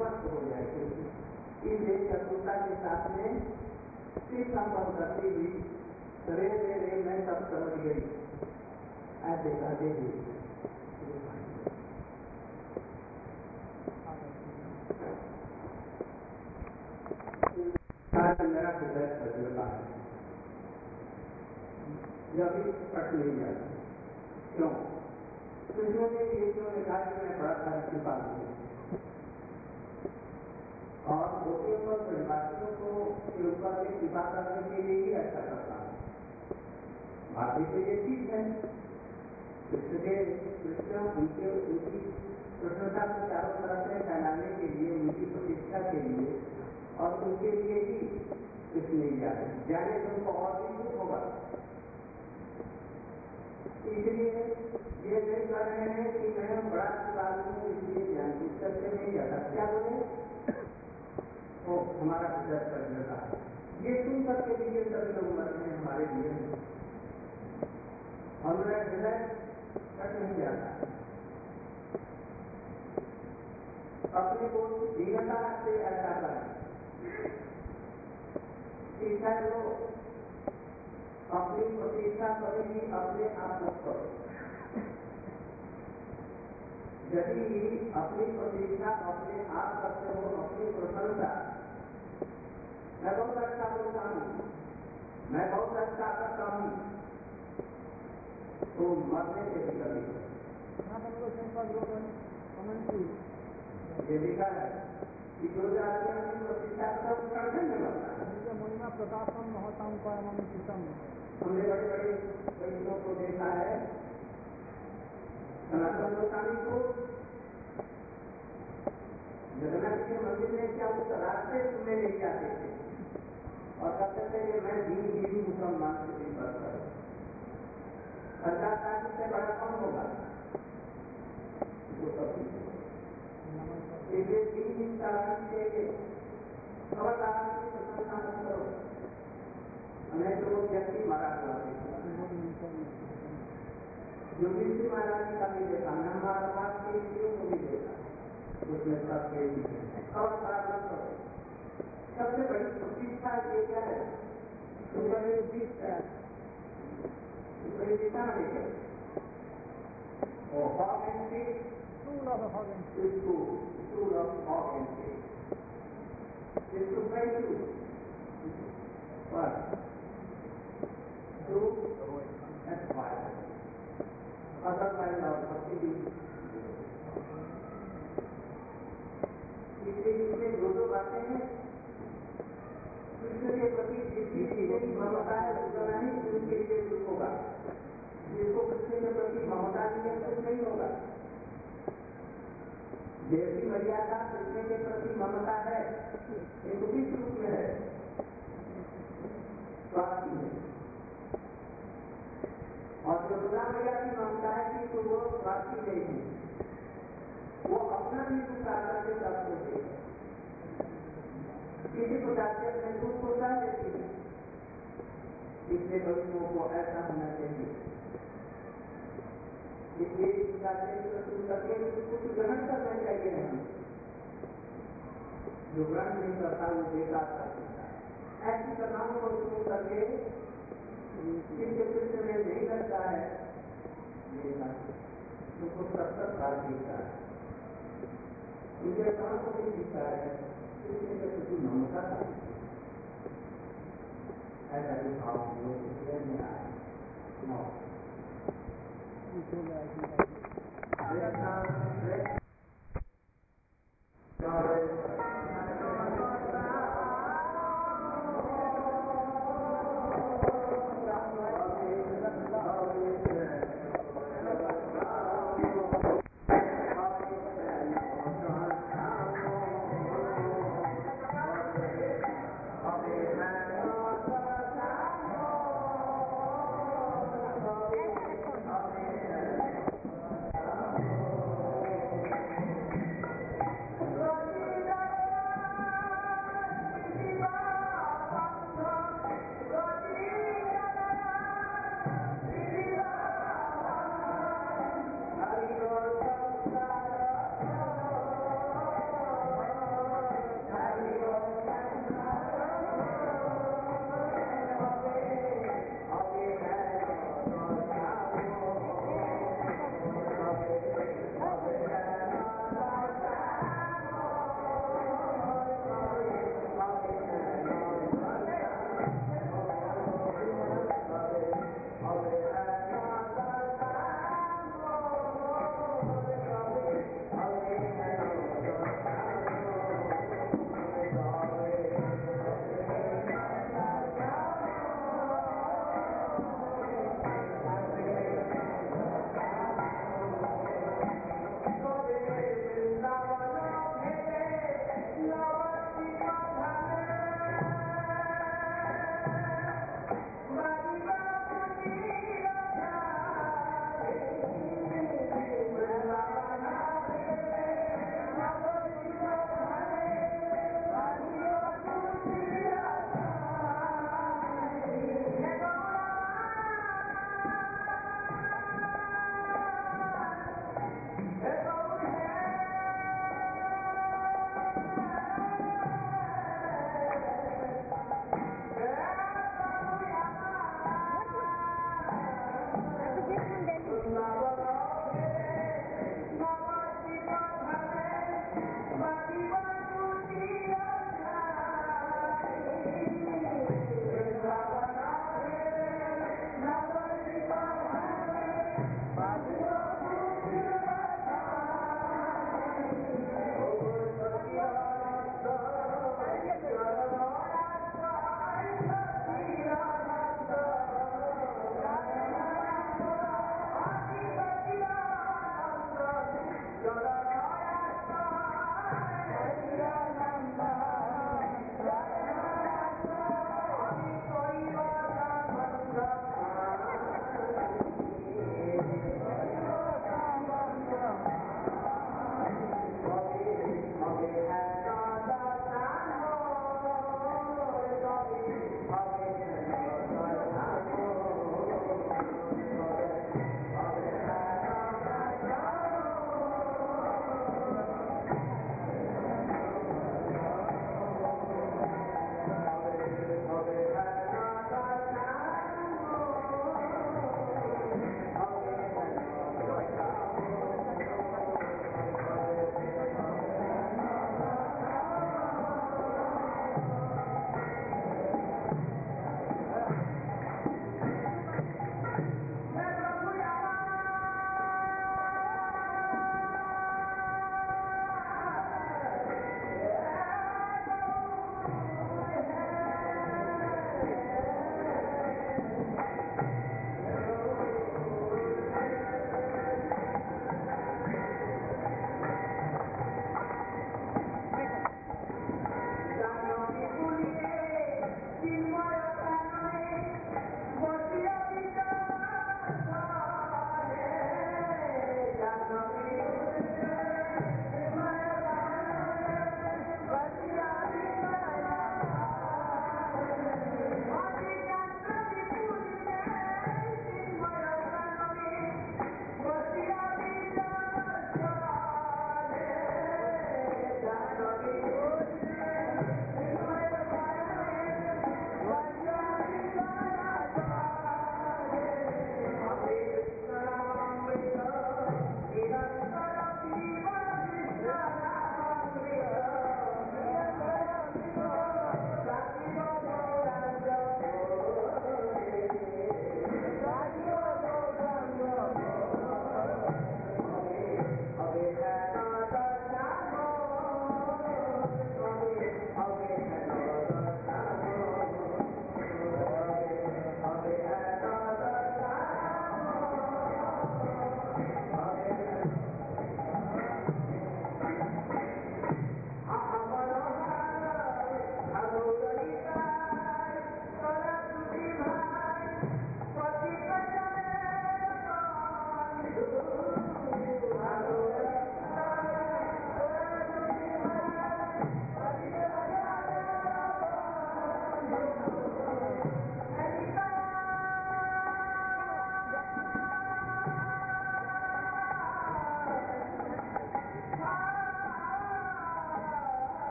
स्वस्थ हो जाएगी। इसलिए चतुरता के साथ में शिव संपन्न करती हुई रे मैं सब समझ गई ऐसे कहते हुए मेरा हृदय तजुर्बा है, यह भी कट नहीं जाता। क्यों? कृष्ण ने ये क्यों लिखा कि मैं बड़ा सारी कृपा हूँ और गोपियों और परिवासियों को ऊपर में कृपा करने के लिए ही ऐसा करता हूँ। बाकी तो ये चीज है कृष्ण उनकी प्रशंसा को चारों तरफ से फैलाने के लिए, उनकी प्रतिष्ठा के लिए और उनके लिए ही कृष्ण नहीं जाने तो उनको और भी दुख होगा। इसलिए ये नहीं कर रहे हैं कि मैं बड़ा शिवालय हूँ इसलिए ज्ञान पुस्तक से नहीं जाता। क्या बोले? वो हमारा हृदय कर देता है। ये सुन करके भी ये सभी लोग मरते हैं हमारे लिए, हमारा हृदय कट नहीं जाता। अपने को दीनता से ऐसा करें, इच्छा लो, अपनी प्रतिष्ठा करेगी अपने आप करो। यदि अपनी प्रतिष्ठा अपने आप करते हो, अपनी प्रशंसा, मैं बहुत अच्छा बोलता हूँ, मैं बहुत अच्छा करता हूँ, तो मरने से भी कभी ये लिखा है कि जो जाति अपनी प्रतिष्ठा कर करने में लगता है। महिमा प्रकाशम महताम परम कृतम। हमने बड़े बड़े वैष्णव को देखा है, सनातन गोस्वामी को जगन्नाथ के मंदिर में क्या उस रास्ते में ले जाते थे और कहते थे कि मैं हिंदू मुसलमान से भी करता हूँ, 50 साल से बड़ा कौन होगा? वो सब इसलिए 3 दिन चालान देंगे, खबरदार प्रशंसा मत करो, हमें तो वो व्यक्ति मारा हुआ देखा। योगेश्वरी महाराज का भी देखा, महाराज के स्त्रियों को भी देखा, उसमें सब के खबरदार मत करो। सबसे बड़ी प्रतिष्ठा ये क्या है? प्रतिष्ठा नहीं है और hawk and stick, stool of hog and stick is to pray to what? Truth and fire. Otherwise our bhakti is इसलिए इसमें दो बातें हैं। कृष्ण के प्रति जितनी ममता है उतना ही उनके लिए दुख होगा। जिसको कृष्ण के प्रति ममता नहीं है दुख नहीं होगा। देवी मर्यादा कृष्ण के प्रति ममता है, एक विश्व रूप में है, स्वार्थी है। और जो दुर्गा मैया की ममता है कि तो वो स्वार्थी नहीं है, वो अपना भी दुख आकर के प्राप्त होते हैं, किसी प्रकार से अपने दुख को सह लेती है। इसलिए भक्तों को ऐसा होना चाहिए। इसलिए इसका सुन करके कुछ ग्रहण करना चाहिए। हम जो ग्रहण नहीं करता वो बेकार कर सकता है। ऐसी कथाओं को सुन करके जिनके कृष्ण में नहीं लगता है उनको सब काल दिखता है, उनके काम को नहीं दिखता है, कृष्ण के प्रति ममता का ऐसा जो भाव लोग में आए।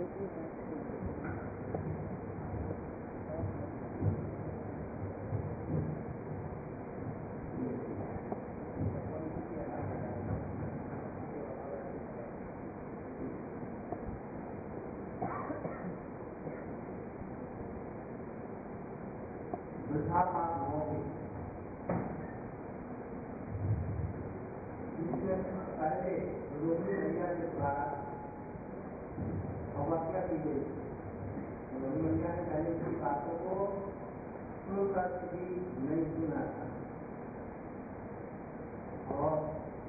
पहले रोहिणी मैया के द्वारा अवज्ञा की गई। रोहिणी मैया ने पहले की बातों को सुनकर भी नहीं सुना था और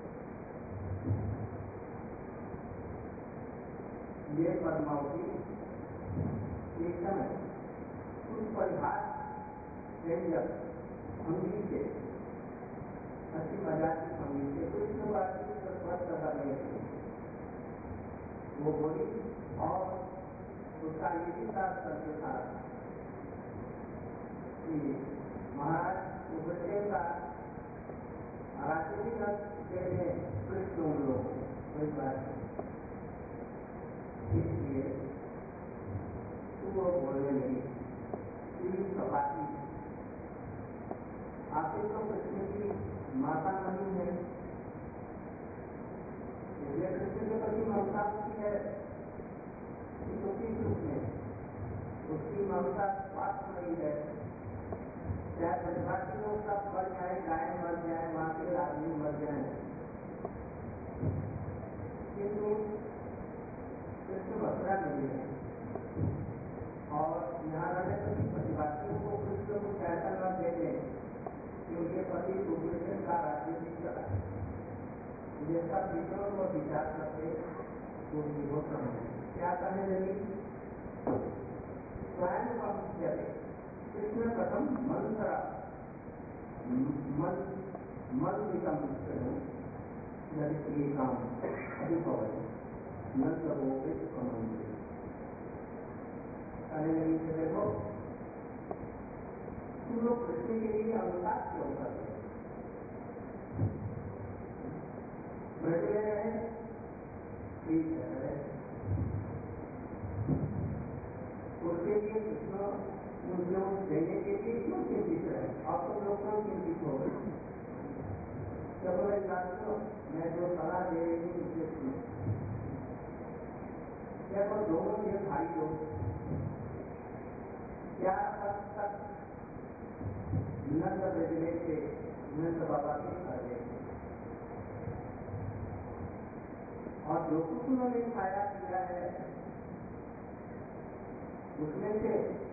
ये पद्मावती एक समय उस परिहार व्यंजक भंगी से अच्छी मजाक की भंगी से कृष्ण वासी स्वस्थ करने थे वो बोली और उसका ये भी तात्पर्य था कि महाराज उग्रसेन का राजनीतिक देने कृष्ण लोग कोई बात इसलिए वो बोलने लगी कि सपाटी आखिर तो कृष्ण की माता नहीं है, इसलिए कृष्ण के प्रति ममता होती है उसी रूप में उसकी ममता स्वास्थ्य नहीं है। चाहे ब्रजवासी लोग सब मर जाए, गाय मर जाए, वहां के आदमी मर जाए, किंतु कृष्ण बसरा नहीं है और यहाँ रहने सभी प्रतिवासियों को कृष्ण को ऐसा न देते कि उनके पति उग्रसेन का राज्य भी चला जिसका विद्रोह को विचार करते वो विरोध करने क्या करने लगी स्वयं पहुंचे कृष्ण प्रथम मंत्र मंत्रितम काम अभिभव नंद हो कहने लगी कि देखो तुम लोग कृष्ण के लिए अनुसार क्यों करते बैठ ले रहे ठीक है उसके लिए कृष्ण मुझे देने के लिए क्यों चिंतित है और तुम लोग क्यों चिंतित हो गए चलो एक बात सुनो मैं जो सलाह दे रही हूँ उसे सुनो देखो दोनों ये भाई लोग 11 वर्ष तक नंद भेजने से नंद बाबा के घर गए और जो कुछ उन्होंने खाया पिया है उसमें से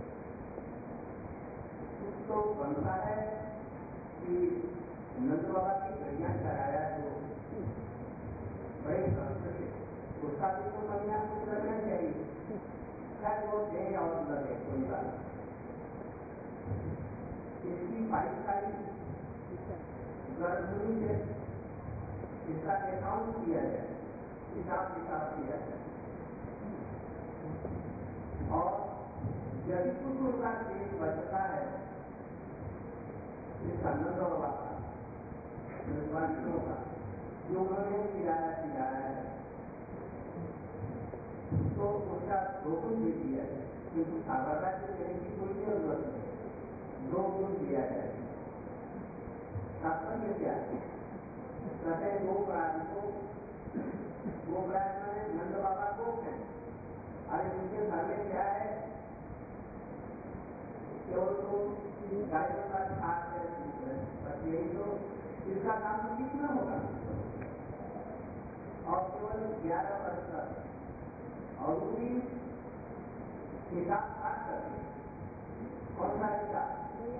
कुछ तो बनता है कि नंद बाबा की गैया चढ़ाया तो बड़े कष्ट से उसका भी तो महीना कुछ लगना चाहिए शायद वो दे और न दे कोई बात इसकी 22 तारीख गर्भूमि से इसका अकाउंट किया जाए हिसाब किताब किया जाए और यदि कुछ उनका देश बचता है इसका नंद बाबा का निर्वाचियों का जो उन्होंने किराया है तो उसका 2 गुण दे दिया जाए क्योंकि सावरदा से देने की कोई जरूरत नहीं 2 गुण दिया जाए तात्पर्य क्या कहते हैं वो प्राण मैंने नंद बाबा को अरे उनके घर में क्या है केवल तो गायों का छाप है बस यही तो इसका काम तो कितना होगा और केवल 11 वर्ष तक और पूरी हिसाब काट करके कौन सा हिसाब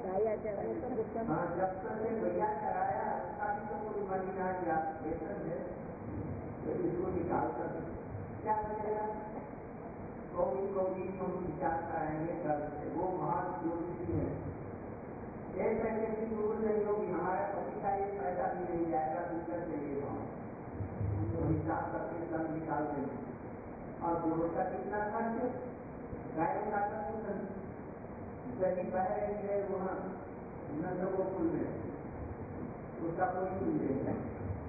जब तक से भैया कराया उसका भी तो कोई महीना या वेतन है तो इसको निकाल कर क्या बचेगा कौड़ी हम विचार कराएंगे कल से वो महान ज्योतिषी है एक पैसे की जरूरत नहीं होगी हमारे पति का एक पैसा भी नहीं जाएगा दिक्कत चाहिए तो हिसाब करके सब निकाल देंगे और गुरु का कितना खर्च गायों का खर्च दही बह रही है वहाँ नंदगोकुल में उसका कोई नहीं देगा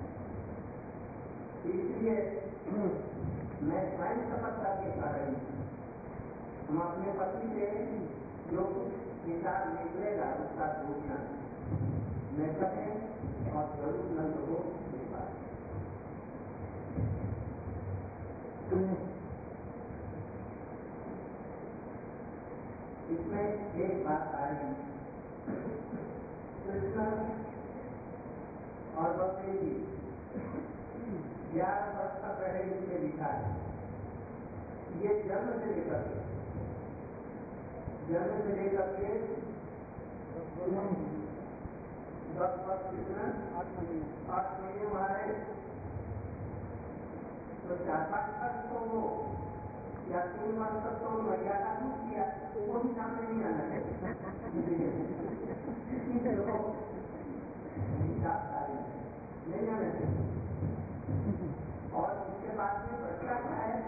इसलिए मैं स्वयं शपथ करके कह रही हूँ हम अपने पति से जो कुछ हिसाब निकलेगा उसका घोषणा न करें और जरूर नंद को विश्वास। इसमें एक बात आई, कृष्ण और बलदेव जी 11 वर्ष का पहले इसमें लिखा है। ये जन्म से लेकर के 10 वर्ष कितना 8 महीने हमारे, तो 4-5 वर्ष तो वो या 3 वर्ष तक तो मैया का दूध किया, वो भी सामने नहीं आना चाहिए। नहीं आना चाहिए। और इसके बाद में बच्चा क्या है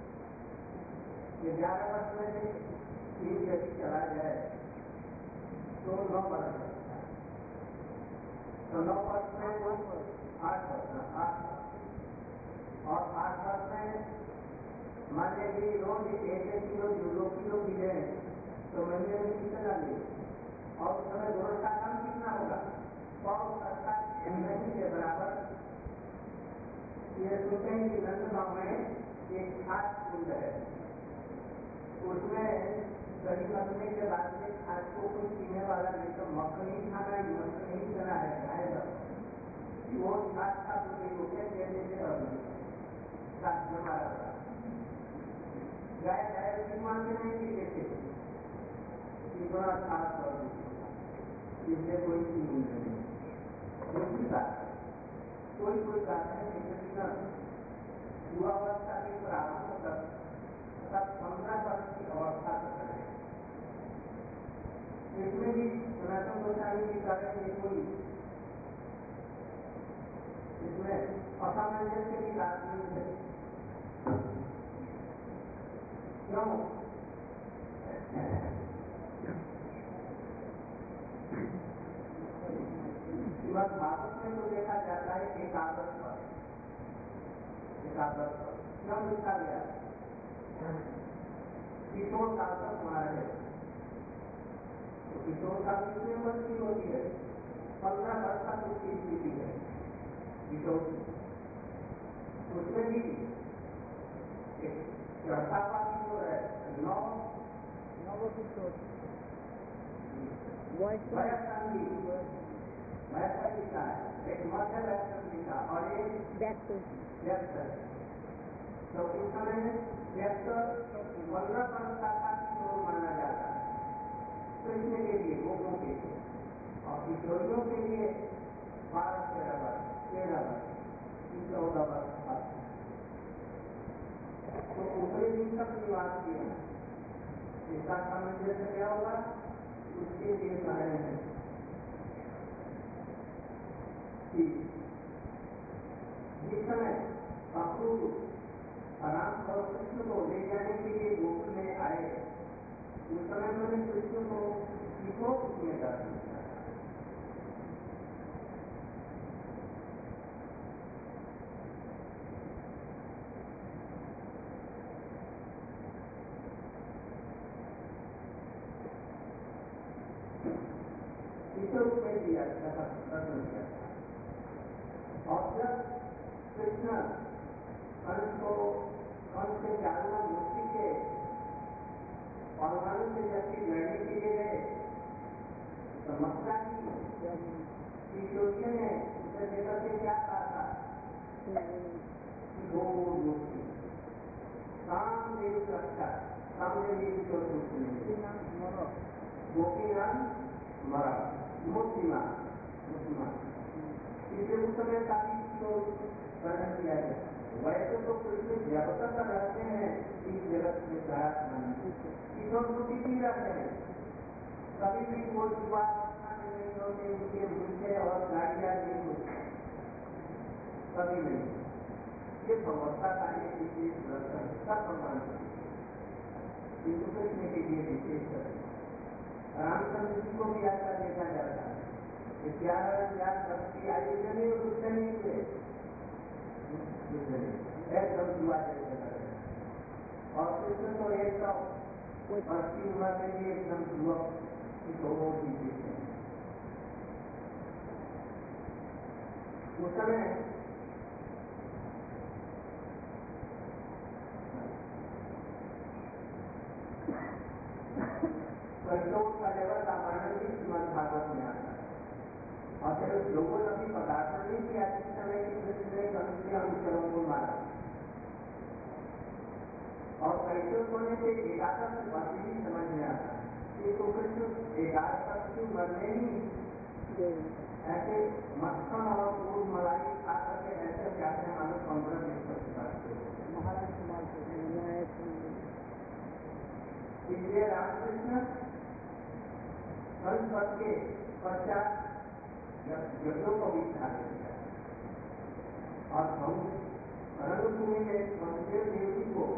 कि 11 वर्ष में से 3 यदि चला जाए तो 9 वर्ष लगता है, तो 9 वर्ष में वो 8 वर्ष और 8 वर्ष में मान लीजिए रोज 1 किलो 2 किलो भी ले तो महीने में कितना डालिए, और उस समय रोज का दाम कितना होगा 100 नहीं के बराबर। ये सोचें कि नंदगांव में एक खास कुंड है, उसमें दही बनने के बाद में खास को कोई पीने वाला नहीं, तो मक्खनी खाना ही मक्खनी चना है गाय वो खास का रुपये देने से हमारा गाय उसकी मानते नहीं कि देते इतना खास कर इससे कोई चीज नहीं। दूसरी बात कोई बात है युवावस्था के प्रारंभ तक 15 वर्ष की अवस्था तक है। इसमें भी सनातन गोस्वामी जी करेंगे कोई इसमें असामंजस्य की बात नहीं है। क्यों? श्रीमद् भागवत में तो देखा जाता है एकादश पर क्यों लिखा गया? किशोर काल तक हमारा है, तो किशोर काल कितने वर्ष की होती है? 15 वर्ष तक उसकी स्थिति है किशोर। उसमें भी चढ़ता हुआ किशोर है 9 किशोर वयस्क लिखा है, एक मध्य वयस्क लिखा और एक व्यक्त। तो उस समय व्यक्त 15 वर्ष का किशोर माना जाता है कृष्ण के लिए, गोपों के लिए, और किशोरियों के लिए 12-13 वर्ष 14 वर्ष तक। तो ऊपरी दिन तक निवास किया, इसका सामंजस्य क्या होगा उसके लिए कह रहे हैं कि जिस समय अक्रूर राम और कृष्ण को ले जाने के लिए गोकुल में आए, उस समय मैंने कृष्ण को किशोर रूप में दर्शन किया। किशोर रूप में दिया दर्शन किया था। और जब कृष्ण कंस से चारों मुक्ति के परमाणु से जबकि लड़ने के लिए गए, तो मथुरा की किशोरियों ने उसे लेकर के क्या कहा था कि गोमूर्ति कामदेव रक्षा, कामदेव गोपीनाथ मरा मूर्तिमान, इसलिए उस समय काफी वर्णन किया गया। वैसे तो कृष्ण जब तक रहते हैं इस जगत में किशोर बुद्धि भी रहते हैं, कभी भी कोई युवा अवस्था में नहीं होते, उनके मुझे और गाड़ियां नहीं होती, कभी नहीं। ये भगवत्ता का एक विशेष दर्शन सब भगवान किंतु कृष्ण के लिए विशेष दर्शन। रामचंद्र जी को भी ऐसा देखा जाता है कि 11 वर्ष की आयु में भी रुक नहीं हुए, एकदम युवा जैसे लगे, और कृष्ण तो 100 और 80 उम्र में भी एकदम युवक किशोरों की जीते हैं। उस समय संतोष का लेवल का वर्णन भी श्रीमद् भागवत में आता है। और फिर उस लोगों ने भी पदार्पण नहीं किया जिस समय की कृष्ण ने कंस के अनुचरों को मारा। और कैसे होने से एकादश वर्ष ही समझ में आता है कि तो कृष्ण एकादश की उम्र में ही ऐसे मक्खन और दूध मलाई खा करके ऐसे जाते हैं मानो 15-20 वर्ष करते महाराज कुमार इसलिए रामकृष्ण कंस वध के पश्चात यज्ञों को भी खा देते हैं और रंगभूमि में वसुदेव देव जी को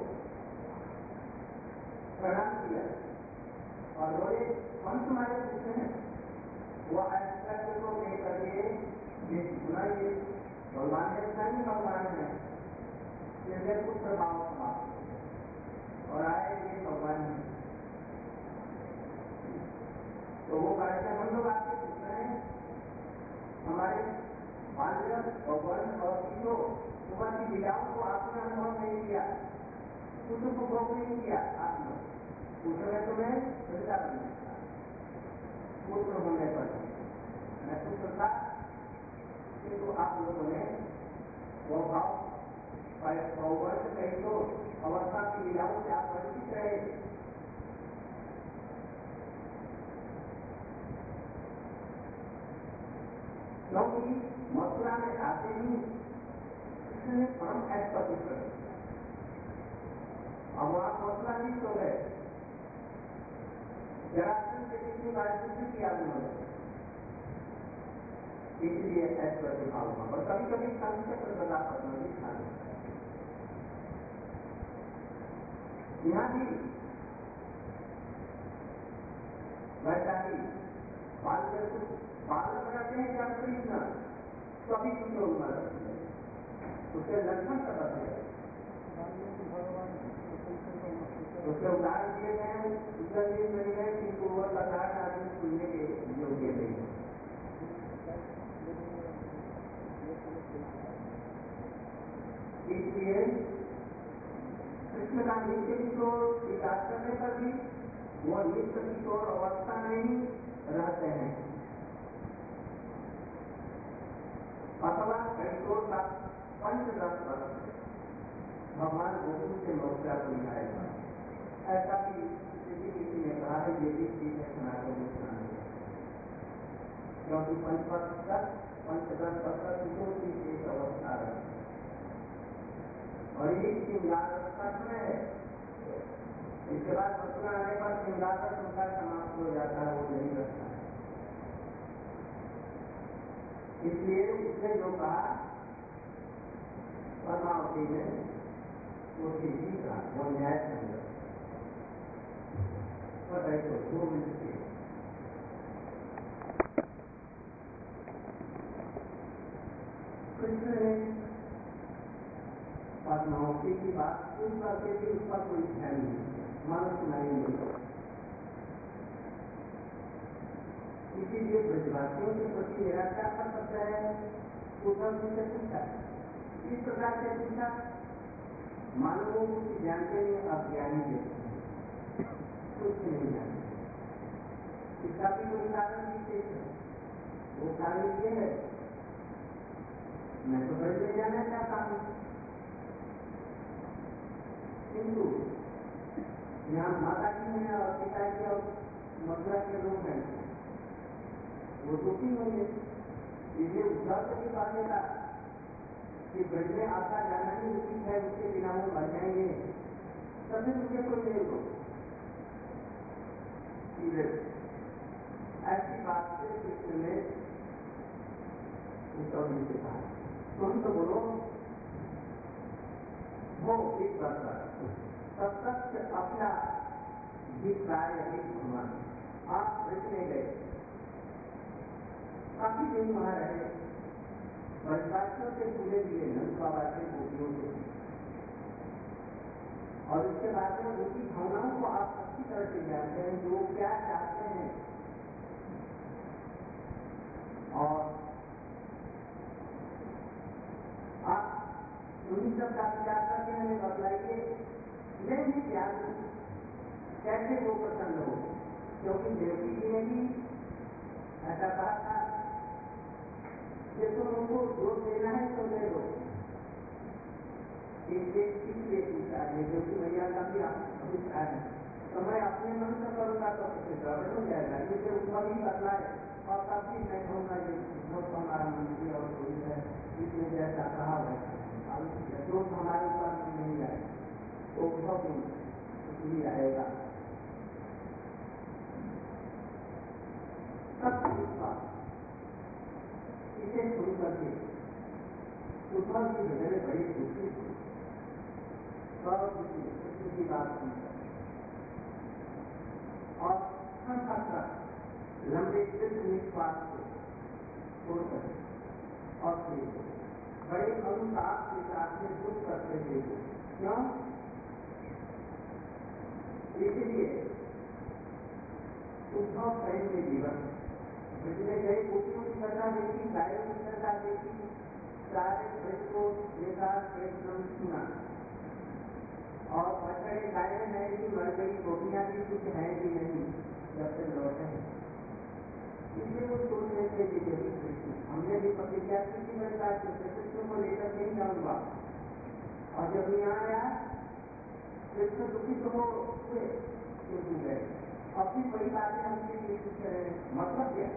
प्रणाम किया और बोले हम तुम्हारे पुत्र हैं। वो ऐश्वर्य को लेकर के सुनाइए भगवान ने स्वयं भगवान है इसलिए पुत्र भाव समाप्त और आए ये भगवान है। तो वो कहते हम लोग आपके पुत्र हैं। हमारे बाल्य भगवान और किशोर उम्र की लीलाओं को आपने अनुभव नहीं किया, कुछ उपभोग नहीं किया। आप लोग पुत्र में तुम्हें वृद्धा बनने का पुत्र होने पर मैं पुत्र था किंतु आप लोगों ने वो भाव वर्ष कहीं तो अवस्था की लीलाओं से आप वंचित रहे। क्योंकि मथुरा में आते ही कृष्ण ने परम ऐश्वर्य कर अब वहां मथुरा नहीं तो गए जरासंध से किसी का युद्ध किया उन्होंने इसलिए ऐश्वर्य भाव हुआ। और कभी कभी संचक्र गदा पद्म भी खा लेता है। यहाँ भी वैसा ही बालक रहते हैं जब कृष्ण कभी कुछ उम्र रखते हैं उसके लक्षण का बताया उसके उदाहरण दिए गए उत्तर भी मिल गए किंतु वो साधारण आदमी सुनने के योग्य नहीं। इसलिए कृष्ण का नित्य किशोर स्वीकार करने पर भी वो नित्य किशोर अवस्था में ही रहते हैं अथवा किशोर का 5-10 वर्ष भगवान गोकुल से मथुरा को लाएगा। ऐसा भी किसी ने कहा है ये भी ठीक है सनातन स्थान क्योंकि 5 वर्ष तक 5-10 वर्ष तक किशोर की एक अवस्था रहती है और ये श्रृंगार का समय है। इसके बाद मथुरा आने पर श्रृंगार का उनका समाप्त हो जाता है वो नहीं रहता है। इसलिए उसने जो कहा पद्मावती ने वो ठीक ही कहा वो न्याय संगत तो 2 मिनट के कृष्ण ने पद्मावती की बात सुन करके भी उस पर कोई ध्यान नहीं मन सुनाई नहीं। इसीलिए ब्रजवासियों के प्रति मेरा क्या कर्तव्य है उद्धव जी से पूछा। इस प्रकार से पूछा मानवों को जानते नहीं अज्ञानी देते कुछ नहीं जानते। इसका भी कोई कारण विशेष है। वो कारण ये है मैं तो ब्रज में जाना चाहता हूँ किंतु यहाँ माता जी हैं और पिताजी और मथुरा के लोग हैं वो दुखी होंगे। इसलिए उद्धव से भी कहने का कि ब्रज में आपका जाना ही उचित है उसके बिना वो मर जाएंगे तभी मुझे कोई ले लो। ऐसी बात से कृष्ण ने उद्धव जी से कहा तुम तो बोलो वो एक करता तब तक अपना अभिप्राय भगवान आप ब्रज में गए काफी दिन वहां रहे ब्रजवासियों से पूरे मिले नंद बाबा के गोपियों से और इसके बाद में उनकी भावनाओं को आप अच्छी तरह आज कैसे वो प्रसन्न हो, क्योंकि देवकी जी ने भी ऐसा कहा था कि तुम उनको दोष देना है तो ले लो। इसलिए पूछा ये देवकी मैया का भी अभिप्राय है, तो मैं अपने मन से करूंगा तो गड़बड़ हो जाएगा, इसलिए ऊपर ही बदलाए और तब भी मैं कहूँगा ये दोष हमारा मंत्री और कोई है, इसलिए जैसा कहा वैसा दोष हमारे ऊपर में नहीं आए तो बहुत ही आएगा। सब इसे सुन करके उद्धव जी हृदय में बड़ी खुशी थी और कृष्ण की बात सुनकर और लंबे सिद्ध निष्पात से छोड़कर और फिर बड़े अनुताप के साथ में दुख करते थे। क्यों? इसलिए उद्धव प्रेम के जीवन जिसने कई गोपियों की कथा देखी, गायों की कथा देखी, सारे ब्रज को देखा, एकदम सुना और बछड़े गायें हैं कि मर गई, गोपियां भी कुछ है कि नहीं, जब से लौटे हैं। इसलिए वो सोच रहे थे कि यदि कृष्ण हमने भी प्रतिज्ञा की थी मेरे साथ कृष्ण को लेकर नहीं जाऊंगा, और जब यहाँ आया कृष्ण दुखित हो हुए क्यों गए, अब भी बड़ी बातें हमसे ये पूछ रहे हैं, मतलब क्या?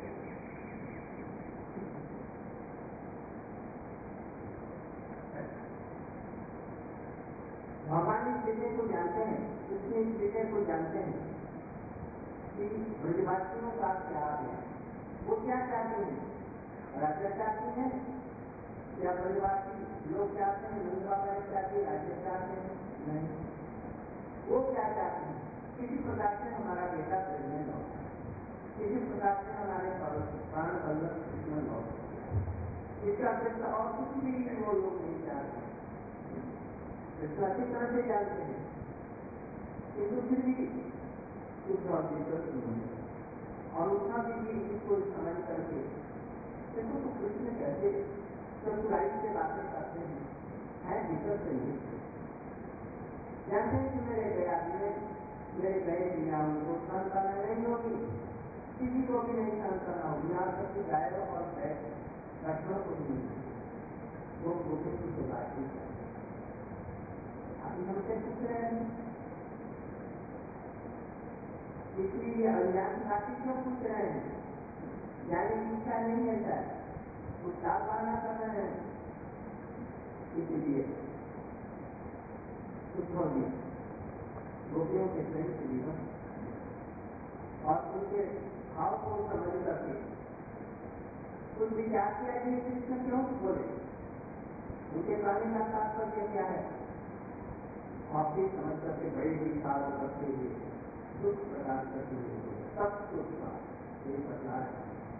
भगवान इस विषय को जानते हैं, कृष्ण इस विषय को जानते हैं कि ब्रजवासियों का क्या है, वो क्या चाहते हैं, राज्य चाहते हैं या ब्रजवासी लोग चाहते हैं, नंद बाबा चाहते राज्य चाहते हैं? नहीं, वो क्या चाहते हैं, किसी प्रकार से हमारा बेटा प्रेग्नेंट हो, किसी प्रकार से हमारे प्राण बल्लभ कृष्ण हो, इसका अपेक्षा और कुछ भी वो लोग नहीं चाहते। अच्छी तरह से जानते हैं, किंतु फिर भी उद्धव जी और उद्धव जी भी इसको समझ करके देखो तो कृष्ण कैसे चतुराई से बातें करते हैं, है भीतर से नहीं जानते हैं कि मेरे गया मेरे गए बिना उनको सहन करना नहीं होगी, किसी को भी नहीं सहन करना होगी, यहाँ तक कि गायों और बछड़ों को भी नहीं, वो गोपी की बातचीत है। अभी हमसे पूछ रहे हैं, इसलिए अज्ञान खातिर क्यों पूछ रहे हैं, जाने की इच्छा नहीं है, शायद कुछ सावधाना कर रहे हैं। इसलिए उद्धव जी गोपियों के प्रेम से जीवन और उनके भाव को समझ करके कुछ विचार किया कि कृष्ण क्यों बोले, उनके कहने का तात्पर्य क्या है, और फिर समझ करके बड़े ही भाव करते हुए दुख प्रदान करते हुए सब कुछ का ये बदला है।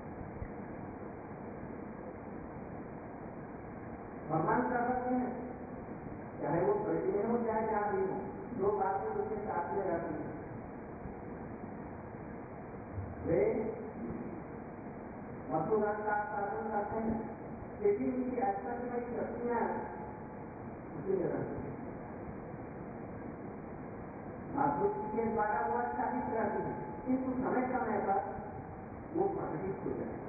भगवान कहते हैं चाहे वो ब्रज में हो चाहे जहाँ भी हो, दो बातें उसके साथ में रहती है, वे मथुरा का शासन करते हैं, लेकिन उनकी ऐश्वर्यमयी शक्तियाँ उसी में रहती है, माधुरी के द्वारा वो आच्छादित रहती है, किंतु समय समय पर वो प्रकटित हो जाए।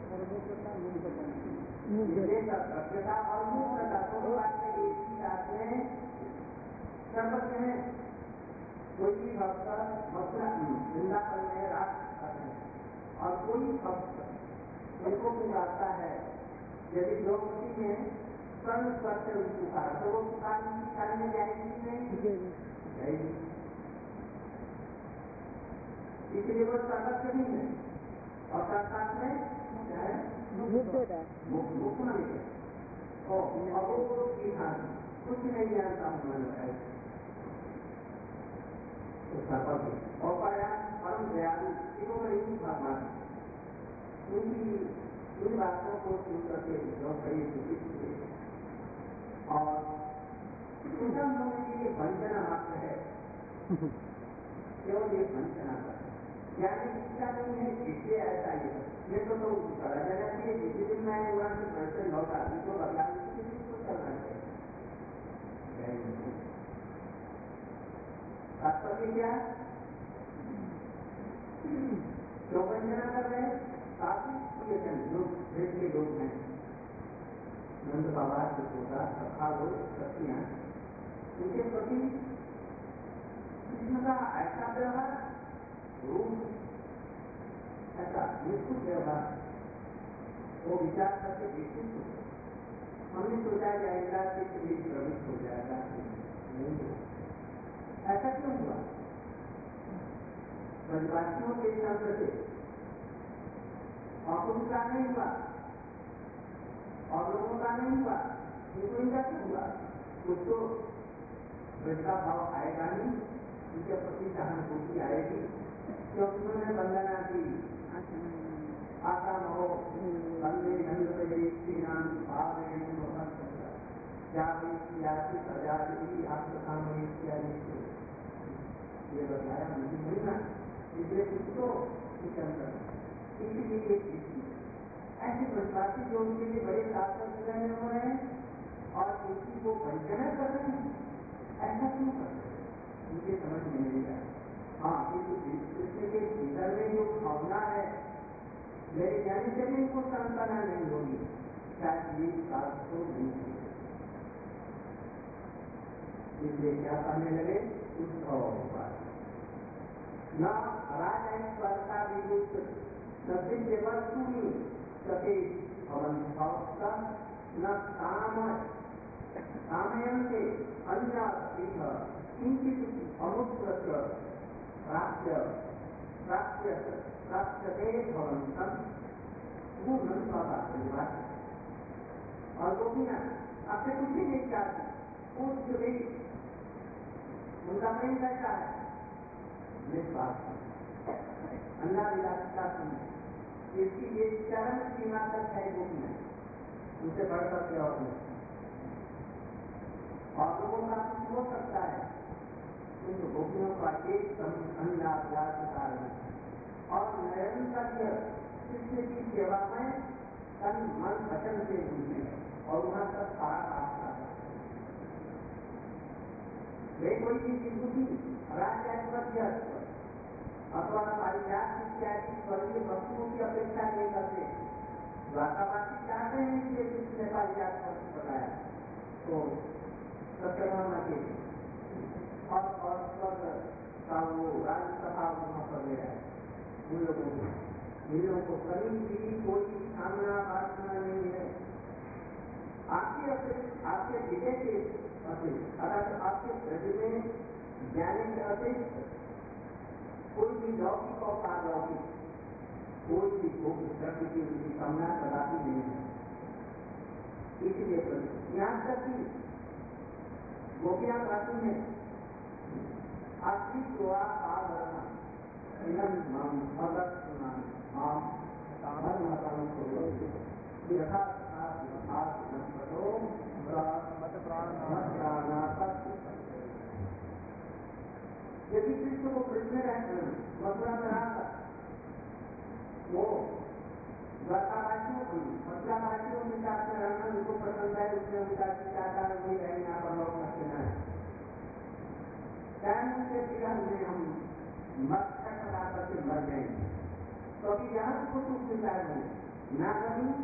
सभ्यता और मूर्खता दोनों बातें एक ही साथ में सर्वज्ञ है। कोई भी भक्त मथुरा वृंदावन में राज करते हैं और कोई भक्त उनको पुकारता है, यदि द्रौपदी में स्वर्ण स्वर से उनको पुकारा तो वो पुकार उनकी कान में जाएगी नहीं, जाएगी, इसलिए वो सर्वज्ञ भी है और साथ में मुक्त मानी है और वो कुछ नहीं जानता हूँ मैंने बताया तो सर्वज्ञ और परम दयालु तीनों में ही भगवान उनकी इन बातों को सुन करके लोग बड़ी खुशी हुए और सुधा होने के लिए वंचना मात्र है, केवल ये वंचना है, ज्ञान की इच्छा नहीं है, इसलिए ऐसा ही है। ये तो चला जाना चाहिए, जिस दिन मैं वहां से घर से लौटा तो बदला उसी दिन को चलना चाहिए। तात्पर्य करते क्या? क्यों वंचना कर रहे हैं? सात्विक जो ब्रज के लोग हैं, नंद बाबा, यशोदा, सखा लोग, सखियां, उनके प्रति कृष्ण का ऐसा व्यवहार, रूप, ऐसा निश्चित व्यवहार, वो विचार करके विकसित हो। हमने सोचा जाएगा कि कभी प्रवृत्त हो जाएगा, नहीं हो। ऐसा क्यों हुआ? ब्रजवासियों के संग से और उनका नहीं हुआ और लोगों का नहीं हुआ, इनको इनका क्यों हुआ? कुछ तो ब्रज का भाव आएगा नहीं, उनके प्रति सहानुभूति आएगी, क्योंकि उन्होंने वंदना की, आशा हो वंदे नंद श्री नाम भावेन जाति प्रजाति आत्मसामय इत्यादि ये बताया मुझे मिलना, इसलिए कुछ तो इसीलिए ऐसे ब्रजवासी जो उनके लिए बड़े तात्पर्य हो रहे हैं और किसी को वंचना कर रहे हैं, ऐसा क्यों कर रहे हैं? मुझे समझ में नहीं आया। हाँ, किसी कृष्ण के भीतर में जो भावना है, मेरे जाने से भी इनको सांत्वना नहीं होगी, शायद ये बात तो नहीं है। इसलिए क्या कहने लगे? उद्धव न राजस्पर्ता विरुद्ध सत्य वस्तुनि सते भवन्त न कामयन्ते अन्य किंचित अनुप्रत्र प्राप्यते भवन्तम्। वो नंद बाबा की बात है। और गोपियां आपसे कुछ ही नहीं चाहती, कुछ भी, उनका प्रेम कैसा है? निस्वार्थ, अन्ना विलासिता सुने, इसकी ये चरम सीमा तक है गोपियां, उनसे बढ़ सकते और नहीं। और लोगों का कुछ हो सकता है, किंतु गोपियों का एकदम अन्ना विलासिता नहीं। और निरंतर कृष्ण की सेवा में तन मन वचन से जुड़े और वहां तक सारा रास्ता वे कोई भी विभूति राज्य अथवा पारिजात इत्यादि स्वर्गीय वस्तुओं की अपेक्षा नहीं करते। द्वारकावासी चाहते हैं कि ये कृष्ण पारिजात वस्तु बनाया तो सत्यभामा के और स्वर्ग का वो राज्यसभा वहां पर ले आए। उन लोगों को कहीं भी कोई कामना वासना नहीं है। आपके विजय के अतिरिक्त, अर्थात आपके ब्रज में जाने के अतिरिक्त कोई भी लौकिक और पारलौकिक कोई भी भोग द्रव्य की उनकी कामना कदापि नहीं है। इसलिए यहाँ तक कि गोपियां गाती हैं अस्तित्वा आदरणा यदि कृष्ण को कृष्ण मथुरा में रहा वो मथुरावासियों के साथ में रहना उनको पसंद है, उसने उनका चाहता है वही रहे, यहाँ पर लौट सकते हैं। उनके जीवन में हम मत्सर बना करके मर जाएंगे, तो अभी यहाँ को सुख मिलता है ना कभी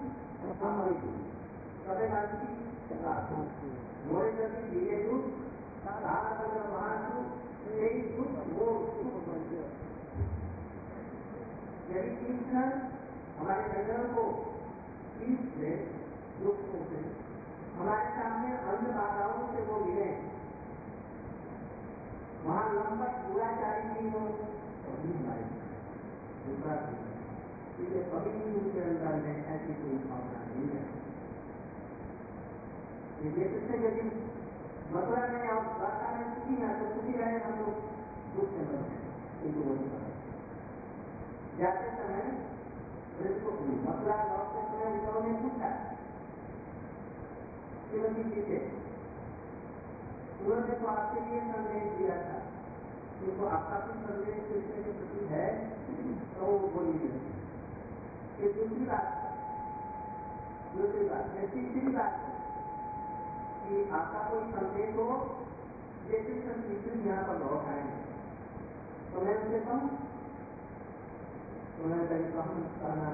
कभी मोरे प्रति धीरे दुख महासुख यही दुख वो सुख बन गया। यदि कृष्ण हमारे जंगल को पीस से दुखों से हमारे सामने अन्य बाधाओं से वो मिले, वहां लंबट दुराचारी भी हो कभी हमारे दूसरा इसलिए कभी भी उनके अंदर में ऐसी कोई भावना नहीं है। इसलिए कृष्ण यदि मथुरा में और द्वारका में सुखी है तो सुखी रहे, हम लोग दुख से मरते हैं, इनको वो नहीं पता। जाते समय मथुरा लौटते समय उद्धव ने पूछा श्रीमती जी से, उन्होंने तो आपके लिए संदेश दिया था, उनको आपका भी संदेश कृष्ण के प्रति है तो वो बोलिए। ये दूसरी बात ये तीसरी बात है कि आपका कोई संदेश हो, ये कृष्ण तीसरी यहाँ पर लौट आए देता हूँ, उन्होंने कहीं कहा मत कहना,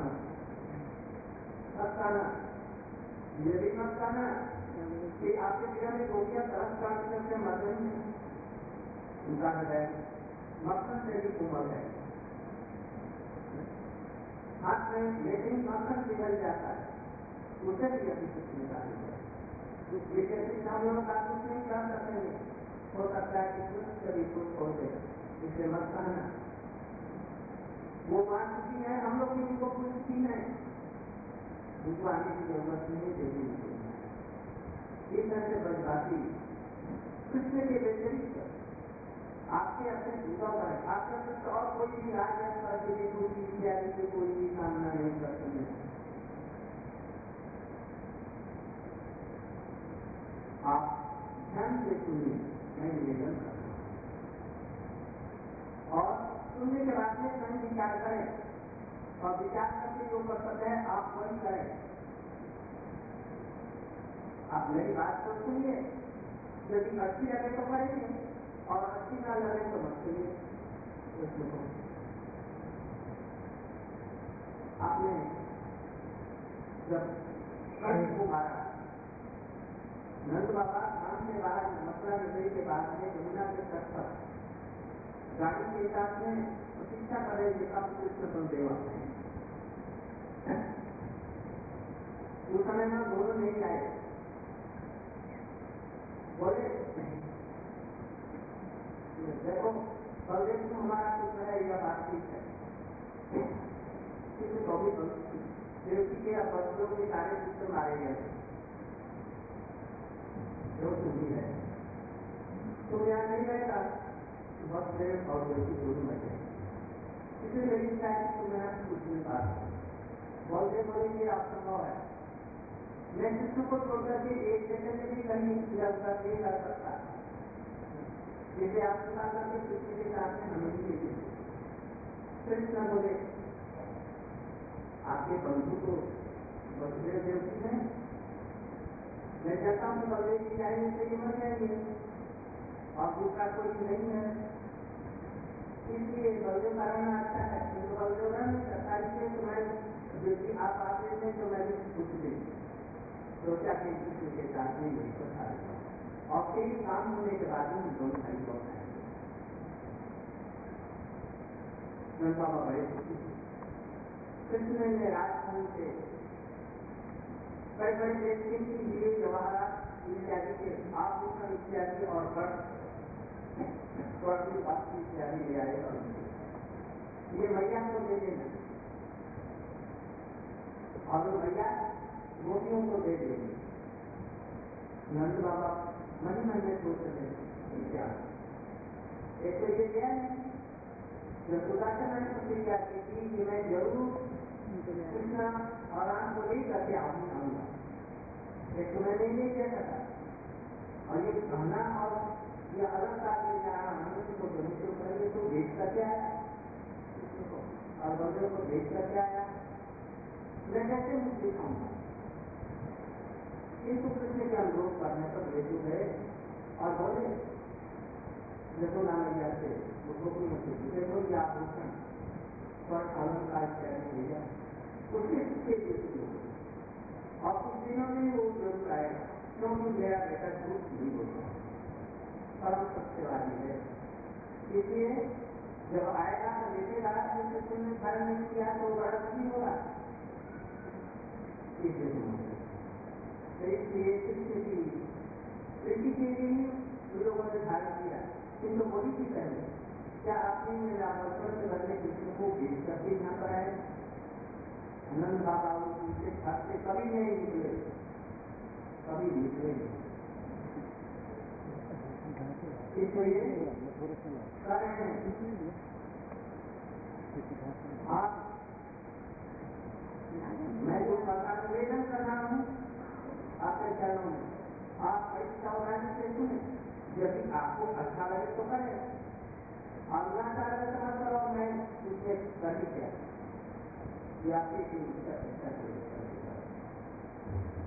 ये भी मत कहना कि आपके पिता ने रोटियां तरस काटने से मर रही है। उनका हृदय मक्खन से भी कोमल है, हाथ में लेकिन मक्खन पिघल जाता है, उसे भी अभी कुछ निकाली है। जैसे हम लोग कानून नहीं कर सकेंगे, हो सकता है कि कुछ कभी कुछ हो जाए, इसे मत कहना। वो मान चुकी है, हम लोग किसी को कुछ की नहीं, उनको आने की जरूरत नहीं देती। इस तरह से बदबाती कृष्ण के व्यतिरिक्त आपके अपने पूजा करें, आपके अपने और कोई भी राज या कोई इत्यादि से कोई भी सामना नहीं करती है। आप ध्यान से सुनिए, मैं निवेदन करता हूँ, और सुनने के बाद में स्वयं विचार करें, और विचार करके जो कर्तव्य है आप वही करें। आप मेरी बात को सुनिए, यदि अच्छी लगे तो करेंगे, और अच्छी ना लगे तो मत करिए। आपने जब कंठ को मारा, नंद बाबा धाम के बाहर मथुरा नगरी के बाद में यमुना के तट पर गाड़ी के साथ में प्रतीक्षा कर रहे थे, कब कृष्ण बलदेव आते हैं। उस समय में दोनों नहीं आए, बोले देखो बलदेव तो हमारा पुत्र है, यह बात ठीक है, किसी को भी देवकी के बच्चों के सारे पुत्र मारे गए, जो तुम्ही है तुम यहाँ नहीं रहेगा, वसुदेव और देवकी दोनों मर गए। इसलिए मेरी इच्छा है कि तुम यहाँ कुछ नहीं बात। बलदेव बोले कि आप संभव है, मैं कृष्ण को छोड़कर के एक सेकंड भी कहीं उधर नहीं कर सकता, जैसे आप सुना करके कृष्ण के साथ में हमें नहीं देते। कृष्ण बोले आपके बंधु को वसुदेव देवकी है, मैं चाहता हूँ बलदेव जी आएंगे तो ये मर जाएंगे, और दूसरा कोई नहीं है, इसलिए बलदेव का रहना अच्छा है, किंतु बलदेव रहना चाहता है, इसलिए यदि आप आते हैं तो मैं भी कुछ नहीं सोचा कि कृष्ण के साथ में यही बता देता हूँ, और फिर काम होने के बाद में दोनों भाई को उठाएंगे। बाबा बड़े कृष्ण ने राजस्थान से बड़े बड़े व्यक्ति की हीरे जवाहरात इत्यादि के आभूषण इत्यादि और स्वर्ण वस्त्र इत्यादि ले आए, ये मैया को दे देना, और वो मैया गोपियों को दे देंगे। नंद बाबा मन मन में सोच रहे क्या, एक तो ये क्या है, जब सुदाकर ने प्रतिज्ञा की थी कि मैं जरूर कृष्ण और राम को नहीं करके आऊंगा, एक तो मैंने नहीं किया था, और ये कहना और ये अलग बात ले जाना मनुष्य को मनुष्य करेंगे तो भेज करके आया और बंदे को भेज करके आया, मैं कैसे मुझे दिखाऊंगा। इनको कृष्ण के अनुरोध करने पर भेजू गए और बोले देखो ना मैया से देखो ये आभूषण पर अलंकार इत्यादि भैया उसके लिए और कुछ दिनों में वो जरूर आएगा, क्योंकि मेरा बेटा झूठ नहीं बोलता, परम सत्यवादी है, इसलिए जब आएगा तो देखेगा जैसे तुमने धर्म नहीं किया तो बड़ा नहीं होगा। इसलिए कृषि के लिए लोगों ने धारण किया, किन्तु बोली थी पहले क्या आपने मेरा बचपन से बदले कृष्ण को भेज करके यहाँ पर आए। नंद बाबा उनके घर से कभी नहीं निकले, कभी निकले नहीं, इसलिए कर रहे हैं आप, मैं जो का निवेदन कर रहा हूँ आपके चरणों में, आप बड़ी सावधानी से सुने, यदि आपको अच्छा लगे तो करें, और ना अच्छा लगे तो मत करो, मैं उसमें कर ही क्या, ये आपके